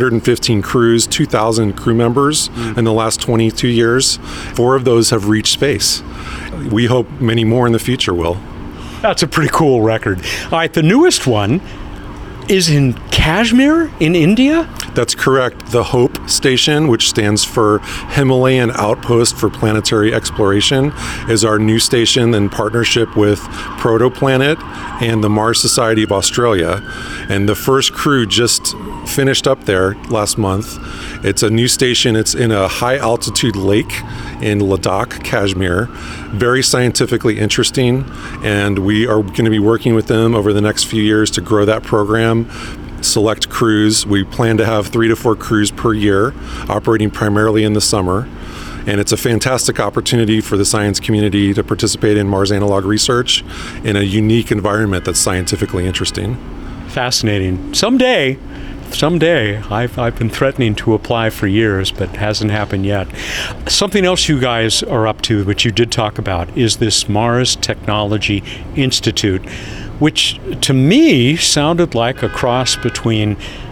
315 crews, 2,000 crew members in the last 22 years. 4 of those have reached space. We hope many more in the future will. That's a pretty cool record. All right, the newest one is in Kashmir in India? That's correct. The HOPE station, which stands for Himalayan Outpost for Planetary Exploration, is our new station in partnership with Protoplanet and the Mars Society of Australia. And the first crew just finished up there last month. It's a new station. It's in a high altitude lake in Ladakh, Kashmir. Very scientifically interesting, and we are going to be working with them over the next few years to grow that program. Select crews. We plan to have 3 to 4 crews per year, operating primarily in the summer. And it's a fantastic opportunity for the science community to participate in Mars analog research in a unique environment that's scientifically interesting. Fascinating. Someday, I've been threatening to apply for years, but it hasn't happened yet. Something else you guys are up to, which you did talk about, is this Mars Technology Institute, which to me sounded like a cross between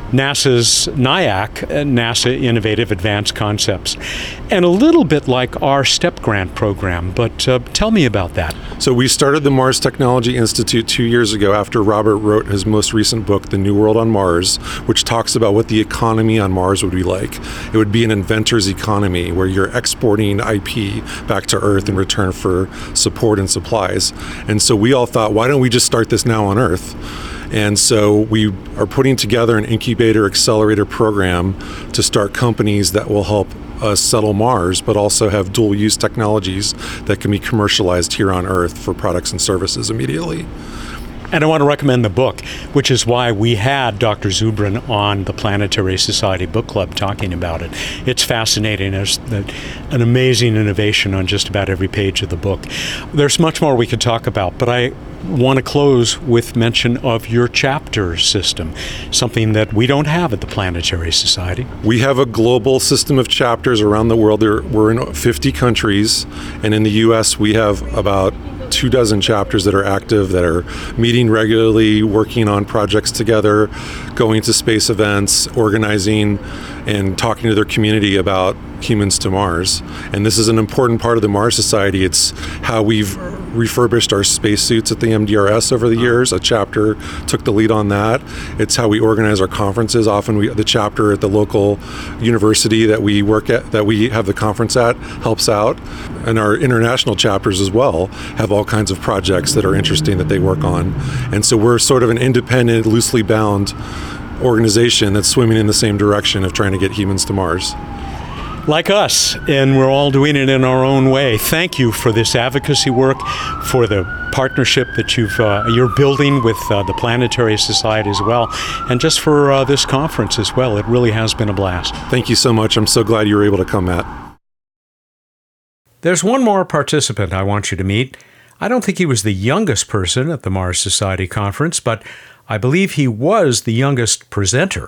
NASA's NIAC, NASA Innovative Advanced Concepts, and a little bit like our STEP grant program, but tell me about that. So we started the Mars Technology Institute 2 years ago after Robert wrote his most recent book, The New World on Mars, which talks about what the economy on Mars would be like. It would be an inventor's economy where you're exporting IP back to Earth in return for support and supplies. And so we all thought, why don't we just start this now on Earth? And so we are putting together an incubator accelerator program to start companies that will help us settle Mars, but also have dual use technologies that can be commercialized here on Earth for products and services immediately. And I want to recommend the book, which is why we had Dr. Zubrin on the Planetary Society Book Club talking about it. It's fascinating. There's an amazing innovation on just about every page of the book. There's much more we could talk about, but I want to close with mention of your chapter system, something that we don't have at the Planetary Society. We have a global system of chapters around the world. We're in 50 countries, and in the U.S. we have about 24 chapters that are active, that are meeting regularly, working on projects together, going to space events, organizing and talking to their community about humans to Mars. And this is an important part of the Mars Society. It's how we've refurbished our spacesuits at the MDRS over the years. A chapter took the lead on that. It's how we organize our conferences. Often the chapter at the local university that we work at, that we have the conference at, helps out. And our international chapters as well have all kinds of projects that are interesting that they work on. And so we're sort of an independent, loosely bound organization that's swimming in the same direction of trying to get humans to Mars. Like us, and we're all doing it in our own way. Thank you for this advocacy work, for the partnership that you're building with the Planetary Society as well, and just for this conference as well. It really has been a blast. Thank you so much. I'm so glad you were able to come, Matt. There's one more participant I want you to meet. I don't think he was the youngest person at the Mars Society conference, but I believe he was the youngest presenter.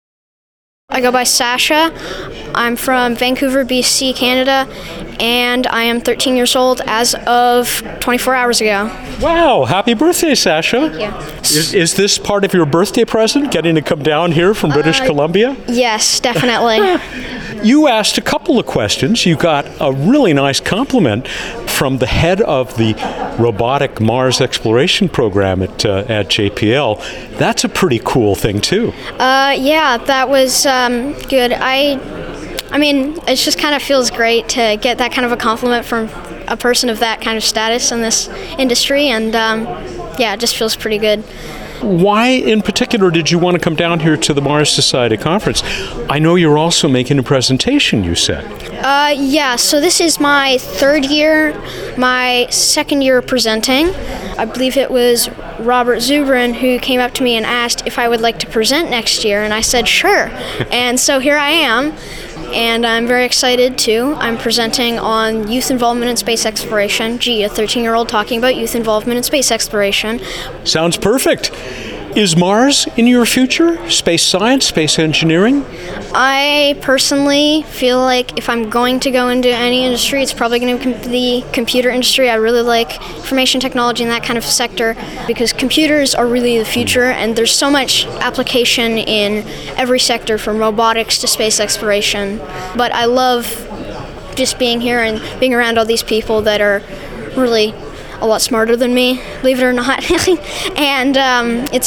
I go by Sasha. I'm from Vancouver, BC, Canada, and I am 13 years old as of 24 hours ago. Wow, happy birthday, Sasha. Thank you. Is this part of your birthday present, getting to come down here from British Columbia? Yes, definitely. You asked a couple of questions. You got a really nice compliment from the head of the Robotic Mars Exploration Program at JPL. That's a pretty cool thing, too. Yeah, that was good. I mean, it just kind of feels great to get that kind of a compliment from a person of that kind of status in this industry, and yeah, it just feels pretty good. Why in particular did you want to come down here to the Mars Society conference? I know you're also making a presentation, you said. Yeah, so this is my third year, my second year presenting. I believe it was Robert Zubrin who came up to me and asked if I would like to present next year, and I said sure. And so here I am, and I'm very excited too. I'm presenting on youth involvement in space exploration. Gee, a 13-year-old talking about youth involvement in space exploration. Sounds perfect. Is Mars in your future? Space science, space engineering? I personally feel like if I'm going to go into any industry, it's probably going to be the computer industry. I really like information technology and that kind of sector because computers are really the future, and there's so much application in every sector from robotics to space exploration. But I love just being here and being around all these people that are really a lot smarter than me, believe it or not. And it's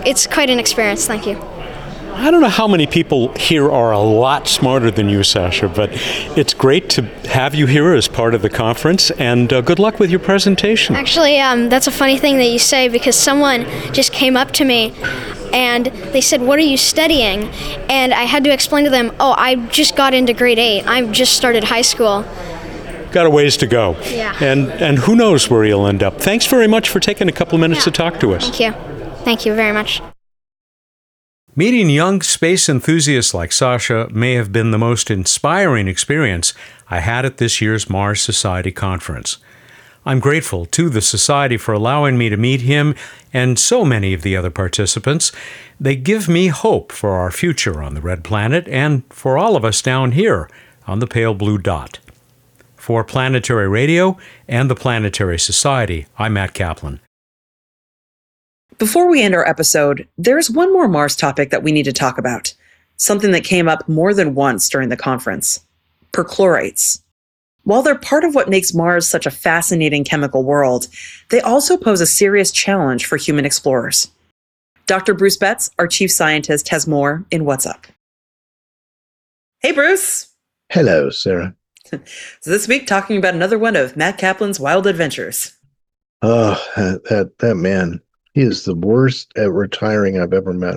it's quite an experience. Thank you. I don't know how many people here are a lot smarter than you, Sasha, but it's great to have you here as part of the conference, and good luck with your presentation. Actually, that's a funny thing that you say, because someone just came up to me and they said, "What are you studying?" And I had to explain to them, "Oh, I just got into grade 8. I just started high school." Got a ways to go. Yeah. And who knows where you'll end up. Thanks very much for taking a couple of minutes to talk to us. Thank you. Thank you very much. Meeting young space enthusiasts like Sasha may have been the most inspiring experience I had at this year's Mars Society conference. I'm grateful to the Society for allowing me to meet him and so many of the other participants. They give me hope for our future on the Red Planet and for all of us down here on the pale blue dot. For Planetary Radio and the Planetary Society, I'm Matt Kaplan. Before we end our episode, there's one more Mars topic that we need to talk about, something that came up more than once during the conference: perchlorates. While they're part of what makes Mars such a fascinating chemical world, they also pose a serious challenge for human explorers. Dr. Bruce Betts, our chief scientist, has more in What's Up. Hey, Bruce. Hello, Sarah. So this week, talking about another one of Matt Kaplan's wild adventures. Oh, that man. He is the worst at retiring I've ever met.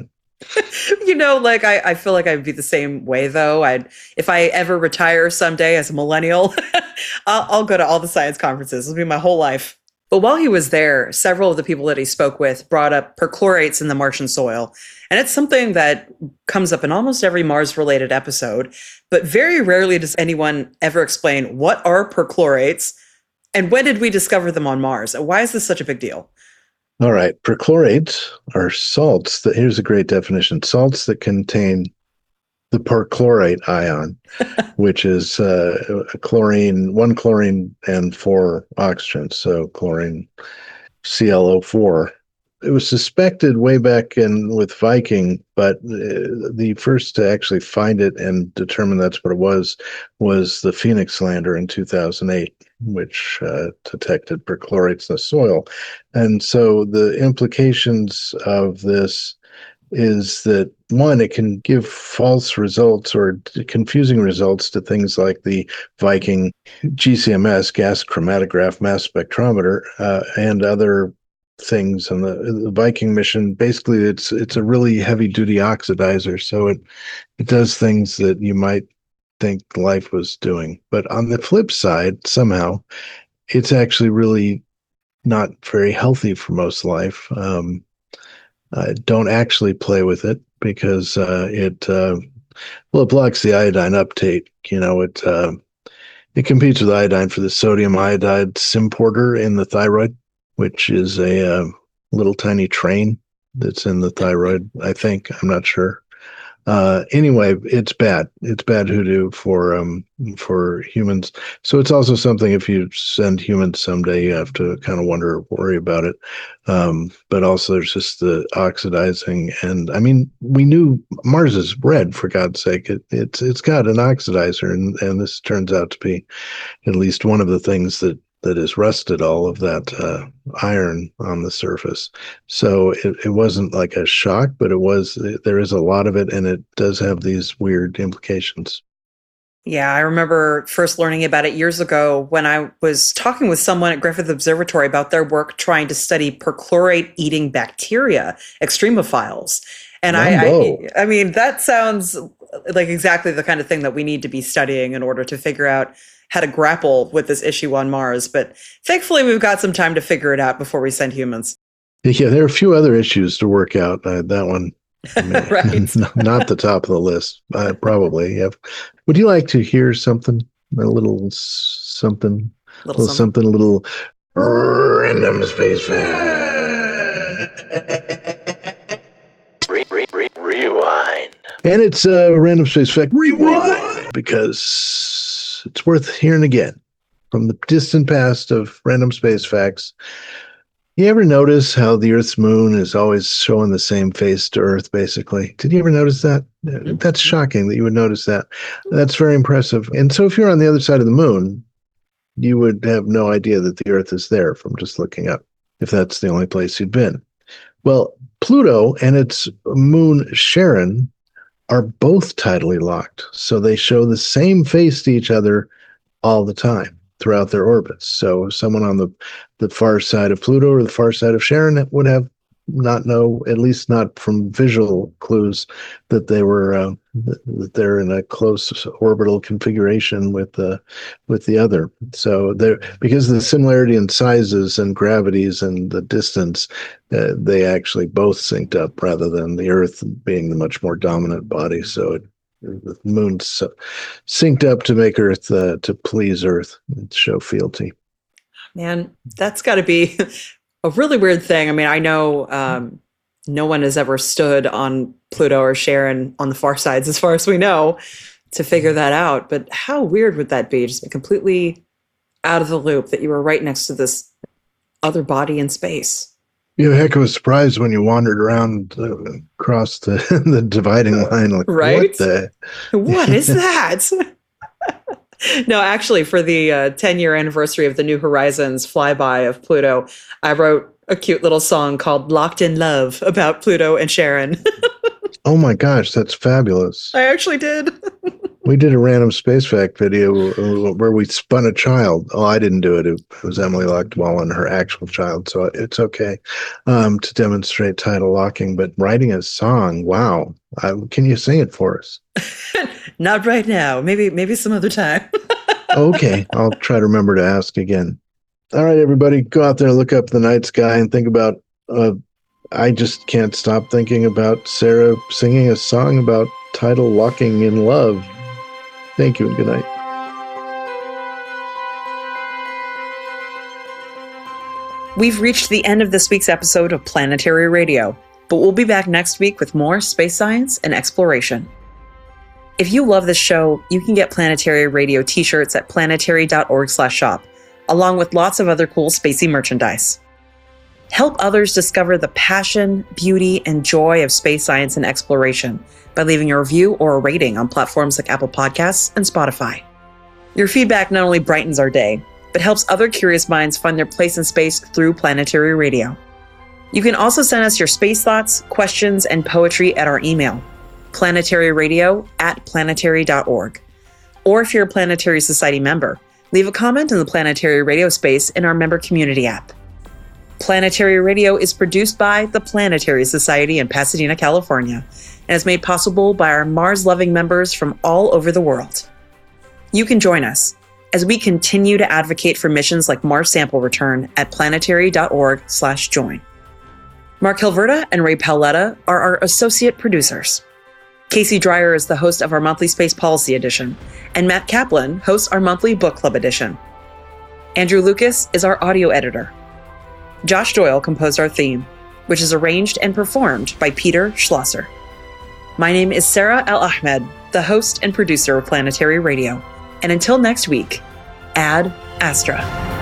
I feel like I'd be the same way, though. If I ever retire someday as a millennial, I'll go to all the science conferences. It'll be my whole life. But while he was there, several of the people that he spoke with brought up perchlorates in the Martian soil. And it's something that comes up in almost every Mars-related episode. But very rarely does anyone ever explain what are perchlorates and when did we discover them on Mars? And why is this such a big deal? All right. Perchlorates are salts here's a great definition: salts that contain the perchlorate ion, which is one chlorine and 4 oxygens. So chlorine, ClO4. It was suspected way back with Viking, but the first to actually find it and determine that's what it was the Phoenix lander in 2008, which detected perchlorates in the soil. And so the implications of this is that, one, it can give false results or confusing results to things like the Viking GCMS, gas chromatograph mass spectrometer, and other things on the Viking mission. Basically, it's a really heavy duty oxidizer, so it does things that you might think life was doing. But on the flip side, somehow it's actually really not very healthy for most life. Don't actually play with it, because it blocks the iodine uptake. It competes with iodine for the sodium iodide symporter in the thyroid, which is a little tiny train that's in the thyroid, I think. I'm not sure. Anyway, it's bad. It's bad hoodoo for humans. So it's also something, if you send humans someday, you have to kind of worry about it. But also there's just the oxidizing. And I mean, we knew Mars is red, for God's sake. It's got an oxidizer, and this turns out to be at least one of the things that has rusted all of that iron on the surface. So it wasn't like a shock, but there is a lot of it, and it does have these weird implications. Yeah, I remember first learning about it years ago when I was talking with someone at Griffith Observatory about their work trying to study perchlorate-eating bacteria, extremophiles. And I mean, that sounds like exactly the kind of thing that we need to be studying in order to figure out how to grapple with this issue on Mars. But thankfully, we've got some time to figure it out before we send humans. Yeah, there are a few other issues to work out. That one, right. Not the top of the list, probably. Yeah. Would you like to hear something? A little something? A little random space fact. Rewind. And it's a random space fact. Rewind. Because it's worth hearing again from the distant past of random space facts. You ever notice how the Earth's moon is always showing the same face to Earth, basically? Did you ever notice that? That's shocking that you would notice that. That's very impressive. And so if you're on the other side of the moon, you would have no idea that the Earth is there from just looking up, if that's the only place you'd been. Well, Pluto and its moon Charon are both tidally locked. So they show the same face to each other all the time throughout their orbits. So someone on the far side of Pluto or the far side of Charon would have not know, at least not from visual clues, that they were that they're in a close orbital configuration with the other. So they're, because of the similarity in sizes and gravities and the distance, they actually both synced up rather than the Earth being the much more dominant body. So the moon's synced up to make Earth to please Earth and show fealty. Man, that's got to be a really weird thing. I mean, I know no one has ever stood on Pluto or Charon on the far sides, as far as we know, to figure that out. But how weird would that be? Just completely out of the loop that you were right next to this other body in space. You have a heck of a surprise when you wandered around across the dividing line. Like, right? What is that? No, actually, for the 10-year anniversary of the New Horizons flyby of Pluto, I wrote a cute little song called Locked in Love about Pluto and Charon. Oh my gosh, that's fabulous. I actually did. We did a random space fact video where we spun a child. Oh, I didn't do it. It was Emily Lockdwell and her actual child, so it's okay to demonstrate tidal locking. But writing a song, wow. Can you sing it for us? Not right now. Maybe some other time. Okay, I'll try to remember to ask again. All right, everybody, go out there, look up the night sky, and think about. I just can't stop thinking about Sarah singing a song about tidal locking in love. Thank you and good night. We've reached the end of this week's episode of Planetary Radio, but we'll be back next week with more space science and exploration. If you love this show, you can get Planetary Radio t-shirts at planetary.org/shop, along with lots of other cool spacey merchandise. Help others discover the passion, beauty, and joy of space science and exploration by leaving a review or a rating on platforms like Apple Podcasts and Spotify. Your feedback not only brightens our day, but helps other curious minds find their place in space through Planetary Radio. You can also send us your space thoughts, questions, and poetry at our email, planetaryradio@planetary.org. Or if you're a Planetary Society member, leave a comment in the Planetary Radio space in our member community app. Planetary Radio is produced by the Planetary Society in Pasadena, California, and is made possible by our Mars-loving members from all over the world. You can join us as we continue to advocate for missions like Mars sample return at planetary.org/join. Mark Hilverda and Ray Paoletta are our associate producers. Casey Dreyer is the host of our monthly Space Policy Edition, and Matt Kaplan hosts our monthly Book Club Edition. Andrew Lucas is our audio editor. Josh Doyle composed our theme, which is arranged and performed by Peter Schlosser. My name is Sarah Al-Ahmed, the host and producer of Planetary Radio. And until next week, Ad Astra.